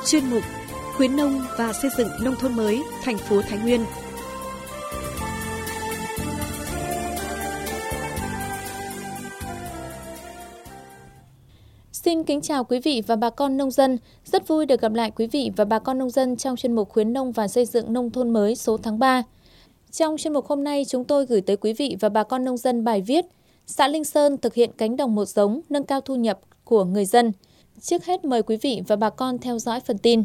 chuyên mục khuyến nông và xây dựng nông thôn mới thành phố Thái Nguyên. Xin kính chào quý vị và bà con nông dân. Rất vui được gặp lại quý vị và bà con nông dân trong chuyên mục khuyến nông và xây dựng nông thôn mới số tháng 3. Trong chuyên mục hôm nay, chúng tôi gửi tới quý vị và bà con nông dân bài viết xã Linh Sơn thực hiện cánh đồng một giống, nâng cao thu nhập của người dân. Trước hết mời quý vị và bà con theo dõi phần tin.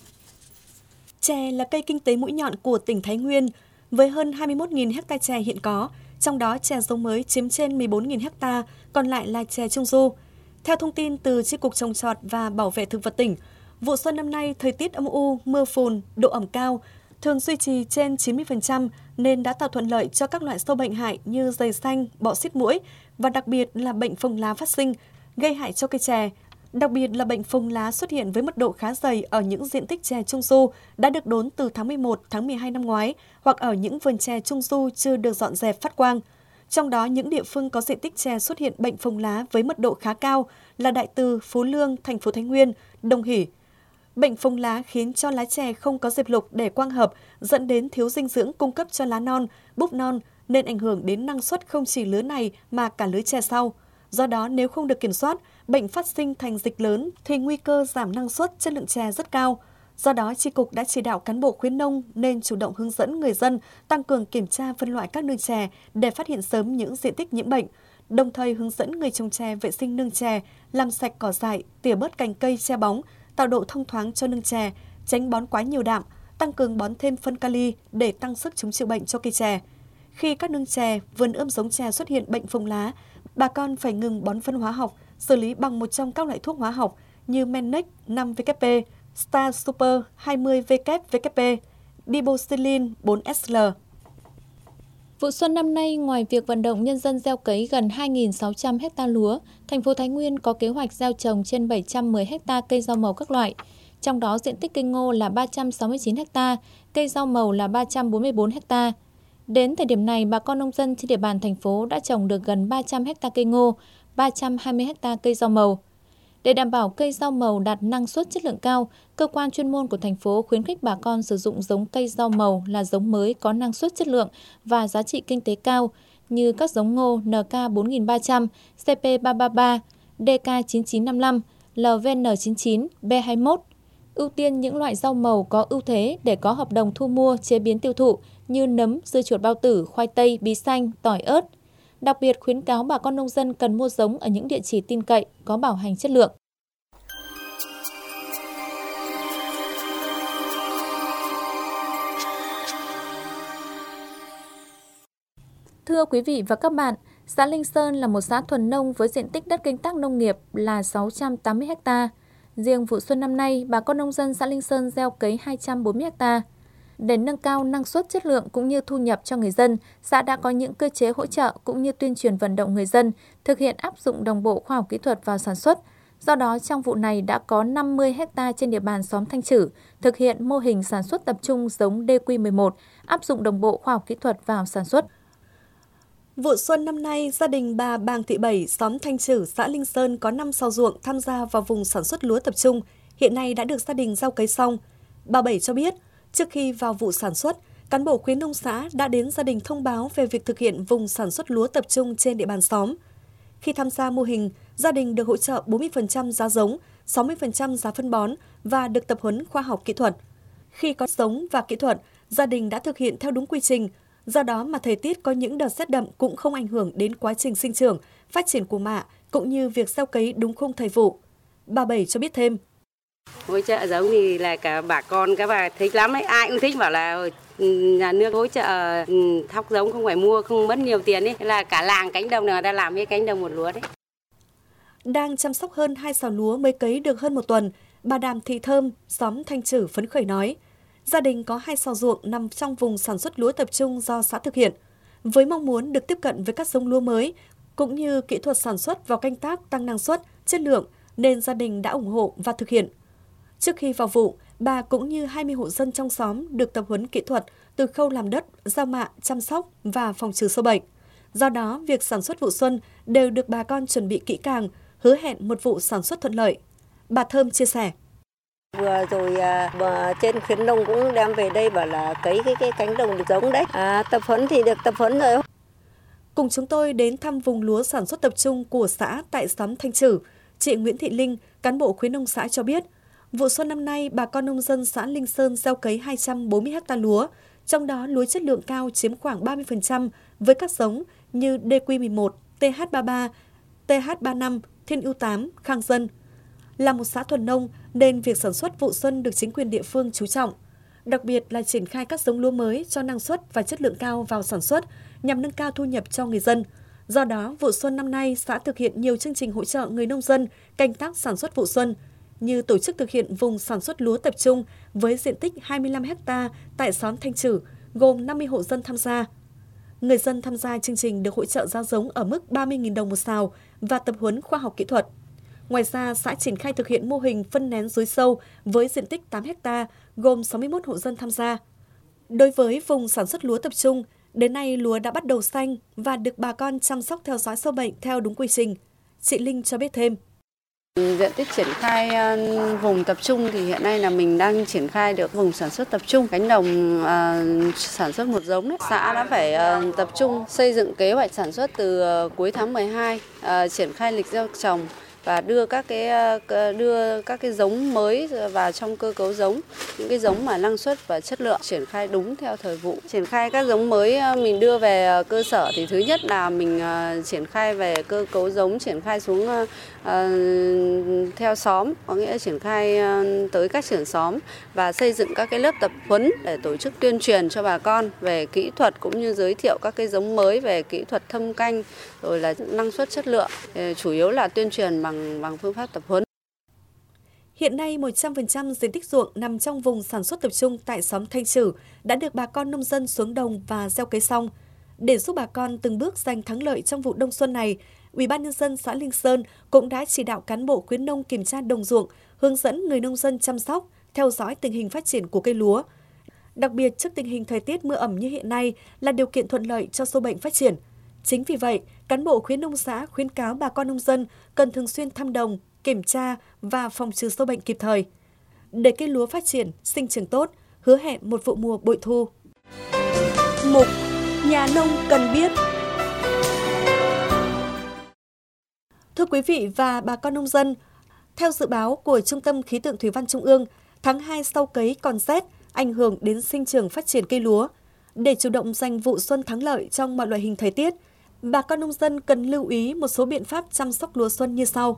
Chè là cây kinh tế mũi nhọn của tỉnh Thái Nguyên, với hơn 21.000 ha chè hiện có, trong đó chè giống mới chiếm trên 14.000 ha, còn lại là chè trung du. Theo thông tin từ Chi cục Trồng trọt và Bảo vệ thực vật tỉnh, vụ xuân năm nay thời tiết âm u, mưa phùn, độ ẩm cao, thường duy trì trên 90% nên đã tạo thuận lợi cho các loại sâu bệnh hại như dày xanh, bọ xít muỗi và đặc biệt là bệnh phồng lá phát sinh, gây hại cho cây chè. Đặc biệt là bệnh phồng lá xuất hiện với mật độ khá dày ở những diện tích chè trung du đã được đốn từ tháng 11, tháng 12 năm ngoái hoặc ở những vườn chè trung du chưa được dọn dẹp phát quang. Trong đó, những địa phương có diện tích chè xuất hiện bệnh phồng lá với mật độ khá cao là Đại Từ, Phú Lương, thành phố Thái Nguyên, Đồng Hỷ. Bệnh phồng lá khiến cho lá chè không có diệp lục để quang hợp, dẫn đến thiếu dinh dưỡng cung cấp cho lá non, búp non, nên ảnh hưởng đến năng suất không chỉ lứa này mà cả lứa chè sau. Do đó, nếu không được kiểm soát, bệnh phát sinh thành dịch lớn thì nguy cơ giảm năng suất, chất lượng chè rất cao. Do đó, Chi cục đã chỉ đạo cán bộ khuyến nông nên chủ động hướng dẫn người dân tăng cường kiểm tra phân loại các nương chè để phát hiện sớm những diện tích nhiễm bệnh, đồng thời hướng dẫn người trồng chè vệ sinh nương chè, làm sạch cỏ dại, tỉa bớt cành cây che bóng, tạo độ thông thoáng cho nương chè, tránh bón quá nhiều đạm, tăng cường bón thêm phân kali để tăng sức chống chịu bệnh cho cây chè. Khi các nương chè, vườn ươm giống chè xuất hiện bệnh phồng lá, bà con phải ngừng bón phân hóa học, xử lý bằng một trong các loại thuốc hóa học như Mennex 5-WP, Star Super 20-WWP, Diboxylin 4SL. Vụ xuân năm nay, ngoài việc vận động nhân dân gieo cấy gần 2.600 ha lúa, thành phố Thái Nguyên có kế hoạch gieo trồng trên 710 ha cây rau màu các loại. Trong đó, diện tích cây ngô là 369 ha, cây rau màu là 344 ha. Đến thời điểm này, bà con nông dân trên địa bàn thành phố đã trồng được gần 300 ha cây ngô, 320 ha cây rau màu. Để đảm bảo cây rau màu đạt năng suất chất lượng cao, cơ quan chuyên môn của thành phố khuyến khích bà con sử dụng giống cây rau màu là giống mới có năng suất chất lượng và giá trị kinh tế cao như các giống ngô NK 4300, CP 333, DK 9955, LVN 99, B21. Ưu tiên những loại rau màu có ưu thế để có hợp đồng thu mua, chế biến tiêu thụ như nấm, dưa chuột bao tử, khoai tây, bí xanh, tỏi ớt. Đặc biệt khuyến cáo bà con nông dân cần mua giống ở những địa chỉ tin cậy, có bảo hành chất lượng. Thưa quý vị và các bạn, xã Linh Sơn là một xã thuần nông với diện tích đất canh tác nông nghiệp là 680 ha. Riêng vụ xuân năm nay, bà con nông dân xã Linh Sơn gieo cấy 240 ha. Để nâng cao năng suất chất lượng cũng như thu nhập cho người dân, xã đã có những cơ chế hỗ trợ cũng như tuyên truyền vận động người dân thực hiện áp dụng đồng bộ khoa học kỹ thuật vào sản xuất. Do đó, trong vụ này đã có 50 ha trên địa bàn xóm Thanh Chử thực hiện mô hình sản xuất tập trung giống DQ11, áp dụng đồng bộ khoa học kỹ thuật vào sản xuất. Vụ xuân năm nay, gia đình bà Bàng Thị Bảy, xóm Thanh Chử, xã Linh Sơn có 5 sào ruộng tham gia vào vùng sản xuất lúa tập trung, hiện nay đã được gia đình gieo cấy xong. Bà Bảy cho biết, trước khi vào vụ sản xuất, cán bộ khuyến nông xã đã đến gia đình thông báo về việc thực hiện vùng sản xuất lúa tập trung trên địa bàn xóm. Khi tham gia mô hình, gia đình được hỗ trợ 40% giá giống, 60% giá phân bón và được tập huấn khoa học kỹ thuật. Khi có giống và kỹ thuật, gia đình đã thực hiện theo đúng quy trình. Do đó mà thời tiết có những đợt rét đậm cũng không ảnh hưởng đến quá trình sinh trưởng, phát triển của mạ, cũng như việc gieo cấy đúng khung thời vụ. Bà Bảy cho biết thêm. Hỗ trợ giống thì là cả bà con các bà thích lắm ấy, ai cũng thích bảo là nhà nước hỗ trợ thóc giống không phải mua, không mất nhiều tiền ấy, là cả làng cánh đồng người ta làm cái cánh đồng một lúa đấy. Đang chăm sóc hơn 2 sào lúa mới cấy được hơn một tuần, bà Đàm Thị Thơm, xóm Thanh Chử phấn khởi nói. Gia đình có 2 sào ruộng nằm trong vùng sản xuất lúa tập trung do xã thực hiện. Với mong muốn được tiếp cận với các giống lúa mới, cũng như kỹ thuật sản xuất vào canh tác tăng năng suất, chất lượng, nên gia đình đã ủng hộ và thực hiện. Trước khi vào vụ, bà cũng như 20 hộ dân trong xóm được tập huấn kỹ thuật từ khâu làm đất, gieo mạ, chăm sóc và phòng trừ sâu bệnh. Do đó, việc sản xuất vụ xuân đều được bà con chuẩn bị kỹ càng, hứa hẹn một vụ sản xuất thuận lợi. Bà Thơm chia sẻ. Vừa rồi trên khuyến nông cũng đem về đây bảo là cấy cái cánh đồng giống đấy. Tập huấn thì được tập huấn rồi. Cùng chúng tôi đến thăm vùng lúa sản xuất tập trung của xã tại xóm Thanh Trử, chị Nguyễn Thị Linh, cán bộ khuyến nông xã cho biết, vụ xuân năm nay bà con nông dân xã Linh Sơn gieo cấy 240 ha lúa, trong đó lúa chất lượng cao chiếm khoảng 30% với các giống như DQ11, TH33, TH35, Thiên ưu 8, Khang Dân. Là một xã thuần nông nên việc sản xuất vụ xuân được chính quyền địa phương chú trọng, đặc biệt là triển khai các giống lúa mới cho năng suất và chất lượng cao vào sản xuất nhằm nâng cao thu nhập cho người dân. Do đó, vụ xuân năm nay xã thực hiện nhiều chương trình hỗ trợ người nông dân canh tác sản xuất vụ xuân, như tổ chức thực hiện vùng sản xuất lúa tập trung với diện tích 25 ha tại xóm Thanh Trử, gồm 50 hộ dân tham gia. Người dân tham gia chương trình được hỗ trợ giá giống ở mức 30.000 đồng một sào và tập huấn khoa học kỹ thuật. Ngoài ra, xã triển khai thực hiện mô hình phân nén rúi sâu với diện tích 8 ha, gồm 61 hộ dân tham gia. Đối với vùng sản xuất lúa tập trung, đến nay lúa đã bắt đầu xanh và được bà con chăm sóc theo dõi sâu bệnh theo đúng quy trình. Chị Linh cho biết thêm. Diện tích triển khai vùng tập trung thì hiện nay là mình đang triển khai được vùng sản xuất tập trung, cánh đồng sản xuất một giống đấy. Xã đã phải tập trung xây dựng kế hoạch sản xuất từ cuối tháng 12, triển khai lịch gieo trồng và đưa các cái giống mới vào trong cơ cấu giống, những cái giống mà năng suất và chất lượng triển khai đúng theo thời vụ. Triển khai các giống mới mình đưa về cơ sở thì thứ nhất là mình triển khai về cơ cấu giống, triển khai xuống theo xóm, có nghĩa là triển khai tới các trưởng xóm và xây dựng các cái lớp tập huấn để tổ chức tuyên truyền cho bà con về kỹ thuật cũng như giới thiệu các cái giống mới về kỹ thuật thâm canh rồi là năng suất chất lượng, chủ yếu là tuyên truyền bằng phương pháp tập huấn. Hiện nay 100% diện tích ruộng nằm trong vùng sản xuất tập trung tại xóm Thanh Trử đã được bà con nông dân xuống đồng và gieo cấy xong. Để giúp bà con từng bước giành thắng lợi trong vụ đông xuân này, Ủy ban nhân dân xã Linh Sơn cũng đã chỉ đạo cán bộ khuyến nông kiểm tra đồng ruộng, hướng dẫn người nông dân chăm sóc, theo dõi tình hình phát triển của cây lúa. Đặc biệt trước tình hình thời tiết mưa ẩm như hiện nay là điều kiện thuận lợi cho sâu bệnh phát triển. Chính vì vậy, cán bộ khuyến nông xã khuyến cáo bà con nông dân cần thường xuyên thăm đồng, kiểm tra và phòng trừ sâu bệnh kịp thời. Để cây lúa phát triển, sinh trưởng tốt, hứa hẹn một vụ mùa bội thu. Mục Nhà nông cần biết. Thưa quý vị và bà con nông dân, theo dự báo của Trung tâm Khí tượng Thủy văn Trung ương, tháng 2 sau cấy còn rét, ảnh hưởng đến sinh trưởng phát triển cây lúa. Để chủ động giành vụ xuân thắng lợi trong mọi loại hình thời tiết, bà con nông dân cần lưu ý một số biện pháp chăm sóc lúa xuân như sau.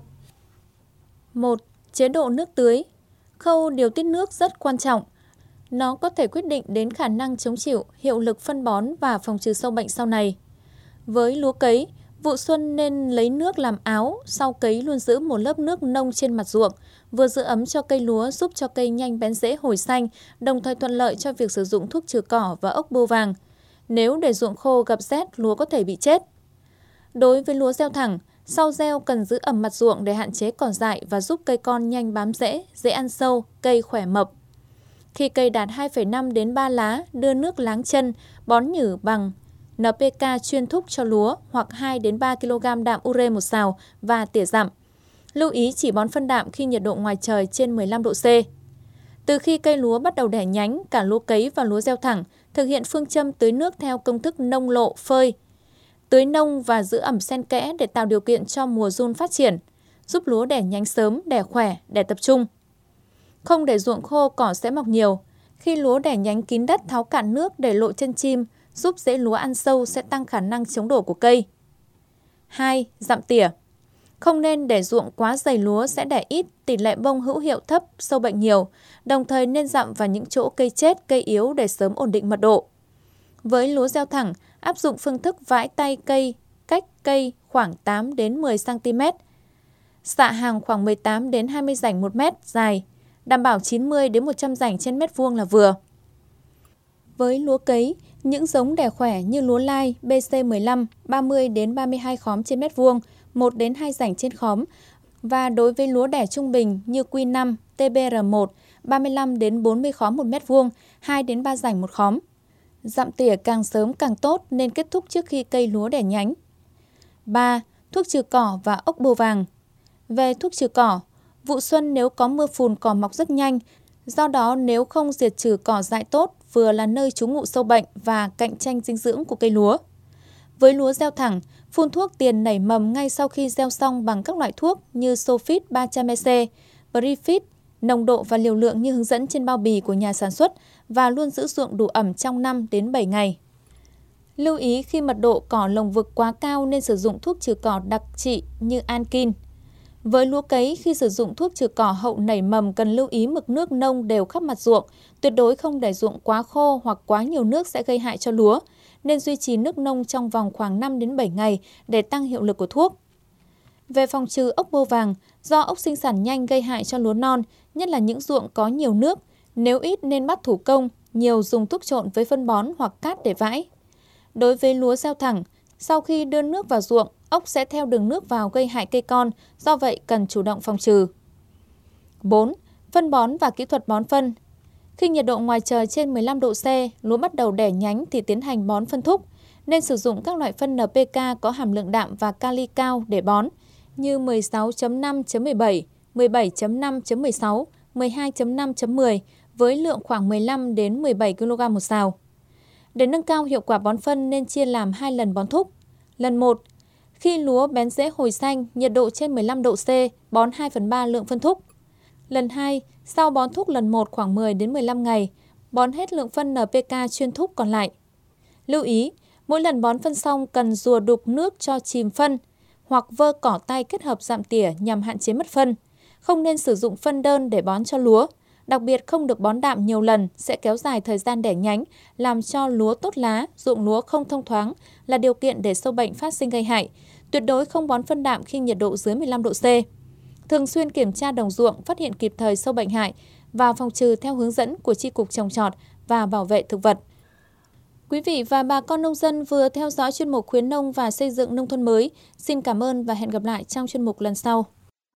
1. Chế độ nước tưới. Khâu điều tiết nước rất quan trọng. Nó có thể quyết định đến khả năng chống chịu, hiệu lực phân bón và phòng trừ sâu bệnh sau này. Với lúa cấy, vụ xuân nên lấy nước làm áo, sau cấy luôn giữ một lớp nước nông trên mặt ruộng, vừa giữ ấm cho cây lúa giúp cho cây nhanh bén rễ hồi xanh, đồng thời thuận lợi cho việc sử dụng thuốc trừ cỏ và ốc bươu vàng. Nếu để ruộng khô gặp rét, lúa có thể bị chết. Đối với lúa gieo thẳng, sau gieo cần giữ ẩm mặt ruộng để hạn chế cỏ dại và giúp cây con nhanh bám rễ, dễ ăn sâu, cây khỏe mập. Khi cây đạt 2,5 đến 3 lá, đưa nước láng chân, bón nhử bằng NPK chuyên thúc cho lúa hoặc 2 đến 3 kg đạm ure một sào và tỉa dặm. Lưu ý chỉ bón phân đạm khi nhiệt độ ngoài trời trên 15 độ C. Từ khi cây lúa bắt đầu đẻ nhánh, cả lúa cấy và lúa gieo thẳng, thực hiện phương châm tưới nước theo công thức nông lộ phơi. Tưới nông và giữ ẩm xen kẽ để tạo điều kiện cho mùa giun phát triển, giúp lúa đẻ nhánh sớm, đẻ khỏe, đẻ tập trung. Không để ruộng khô cỏ sẽ mọc nhiều. Khi lúa đẻ nhánh kín đất tháo cạn nước để lộ chân chim, giúp rễ lúa ăn sâu sẽ tăng khả năng chống đổ của cây. 2. Dặm tỉa. Không nên để ruộng quá dày lúa sẽ đẻ ít, tỷ lệ bông hữu hiệu thấp, sâu bệnh nhiều, đồng thời nên dặm vào những chỗ cây chết, cây yếu để sớm ổn định mật độ. Với lúa gieo thẳng, áp dụng phương thức vãi tay cây, cách cây khoảng 8 đến 10 cm. Xạ hàng khoảng 18 đến 20 rảnh 1 mét dài, đảm bảo 90 đến 100 rảnh trên mét vuông là vừa. Với lúa cấy, những giống đẻ khỏe như lúa lai BC15 30 đến 32 khóm trên mét vuông, 1 đến 2 rảnh trên khóm, và đối với lúa đẻ trung bình như Q5, TBR1 35 đến 40 khóm 1 mét vuông, 2 đến 3 rảnh một khóm. Dặm tỉa càng sớm càng tốt nên kết thúc trước khi cây lúa đẻ nhánh. 3. Thuốc trừ cỏ và ốc bươu vàng. Về thuốc trừ cỏ, Vụ xuân nếu có mưa phùn cỏ mọc rất nhanh, do đó nếu không diệt trừ cỏ dại tốt, vừa là nơi trú ngụ sâu bệnh và cạnh tranh dinh dưỡng của cây lúa. Với lúa gieo thẳng, phun thuốc tiền nảy mầm ngay sau khi gieo xong bằng các loại thuốc như Sofit 300EC, Brifit, nồng độ và liều lượng như hướng dẫn trên bao bì của nhà sản xuất và luôn giữ ruộng đủ ẩm trong 5 đến 7 ngày. Lưu ý khi mật độ cỏ lồng vực quá cao nên sử dụng thuốc trừ cỏ đặc trị như Ankin. Với lúa cấy, khi sử dụng thuốc trừ cỏ hậu nảy mầm cần lưu ý mực nước nông đều khắp mặt ruộng, tuyệt đối không để ruộng quá khô hoặc quá nhiều nước sẽ gây hại cho lúa, nên duy trì nước nông trong vòng khoảng 5 đến 7 ngày để tăng hiệu lực của thuốc. Về phòng trừ ốc bươu vàng, do ốc sinh sản nhanh gây hại cho lúa non, nhất là những ruộng có nhiều nước, nếu ít nên bắt thủ công, nhiều dùng thuốc trộn với phân bón hoặc cát để vãi. Đối với lúa gieo thẳng, sau khi đưa nước vào ruộng, ốc sẽ theo đường nước vào gây hại cây con, do vậy cần chủ động phòng trừ. 4. Phân bón và kỹ thuật bón phân. Khi nhiệt độ ngoài trời trên 15 độ C, lúa bắt đầu đẻ nhánh thì tiến hành bón phân thúc, nên sử dụng các loại phân NPK có hàm lượng đạm và kali cao để bón, như 16.5.17, 17.5.16, 12.5.10 với lượng khoảng 15 đến 17 kg một sào. Để nâng cao hiệu quả bón phân nên chia làm 2 lần bón thúc. Lần 1, khi lúa bén rễ hồi xanh, nhiệt độ trên 15 độ C, bón 2/3 lượng phân thúc. Lần 2, sau bón thúc lần 1 khoảng 10 đến 15 ngày, bón hết lượng phân NPK chuyên thúc còn lại. Lưu ý, mỗi lần bón phân xong cần rùa đục nước cho chìm phân hoặc vơ cỏ tay kết hợp dặm tỉa nhằm hạn chế mất phân. Không nên sử dụng phân đơn để bón cho lúa. Đặc biệt không được bón đạm nhiều lần sẽ kéo dài thời gian đẻ nhánh, làm cho lúa tốt lá, ruộng lúa không thông thoáng là điều kiện để sâu bệnh phát sinh gây hại. Tuyệt đối không bón phân đạm khi nhiệt độ dưới 15 độ C. Thường xuyên kiểm tra đồng ruộng, phát hiện kịp thời sâu bệnh hại và phòng trừ theo hướng dẫn của Chi cục Trồng trọt và Bảo vệ thực vật. Quý vị và bà con nông dân vừa theo dõi chuyên mục khuyến nông và xây dựng nông thôn mới. Xin cảm ơn và hẹn gặp lại trong chuyên mục lần sau.